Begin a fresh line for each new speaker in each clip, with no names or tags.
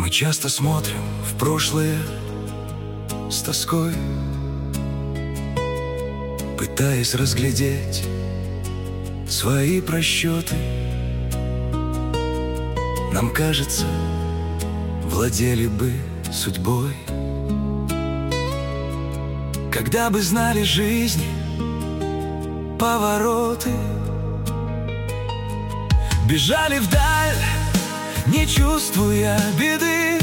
Мы часто смотрим в прошлое с тоской, пытаясь разглядеть свои просчеты. Нам кажется, владели бы судьбой, когда бы знали жизни повороты. Бежали вдаль, не чувствуя беды,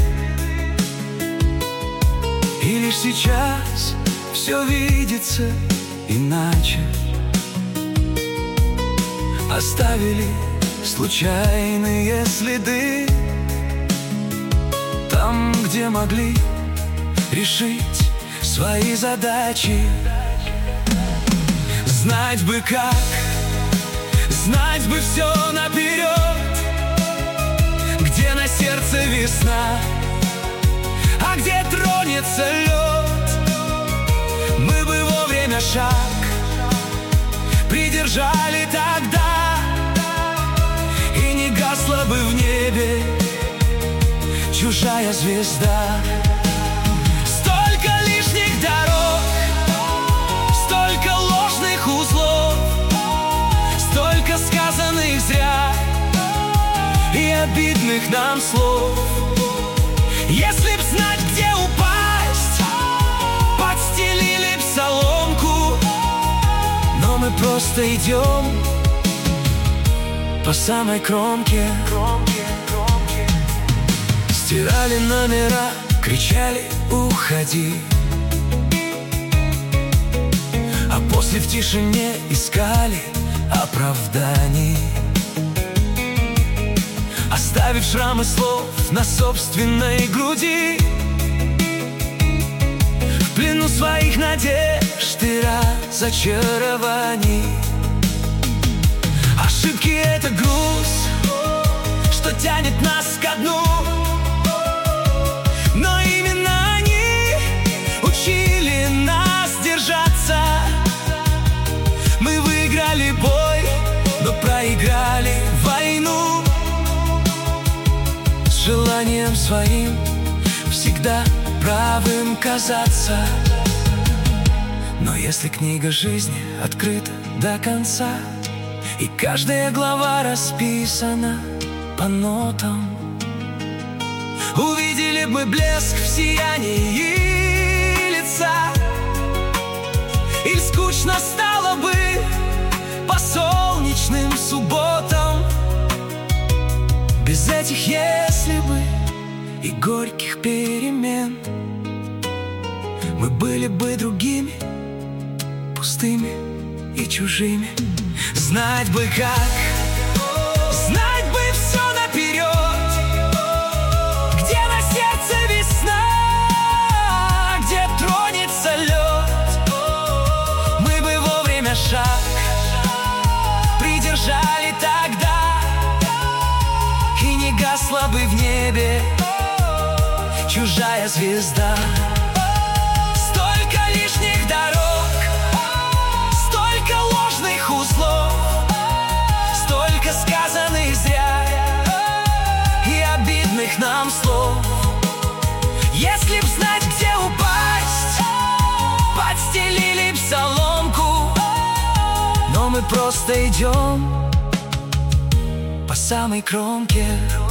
и лишь сейчас все видится иначе. Оставили случайные следы там, где могли решить свои задачи. Знать бы как, знать бы все наперед, где на сердце весна, а где тронется лед. Мы бы вовремя шаг придержали тогда, и не гасла бы в небе чужая звезда. Столько лишних дорог, столько ложных узлов, столько сказанных зря и обидных нам слов. Если б знать, где упасть, подстелили б соломку, но мы просто идем по самой кромке. Стирали номера, кричали «Уходи!», а после в тишине искали оправданий, оставив шрамы слов на собственной груди, в плену своих надежд и разочарований. Ошибки — это груз, что тянет нас ко дну, но именно они учили нас держаться. Мы выиграли бой, но проиграли войну, с желанием своим всегда правым казаться. Но если книга жизни открыта до конца, и каждая глава расписана по нотам, увидели бы блеск в сиянии лица, или скучно стало бы по солнечным субботам. Без этих «если бы» и горьких перемен мы были бы другими, пустыми и чужими. Знать бы как, знать бы все наперед, где на сердце весна, где тронется лед. Мы бы вовремя шаг придержали тогда, и не гасла бы в небе чужая звезда. Столько лишних дорог, столько ложных узлов, столько сказанных зря и обидных нам слов. Если б знать, где упасть, подстелили б соломку, но мы просто идем по самой кромке.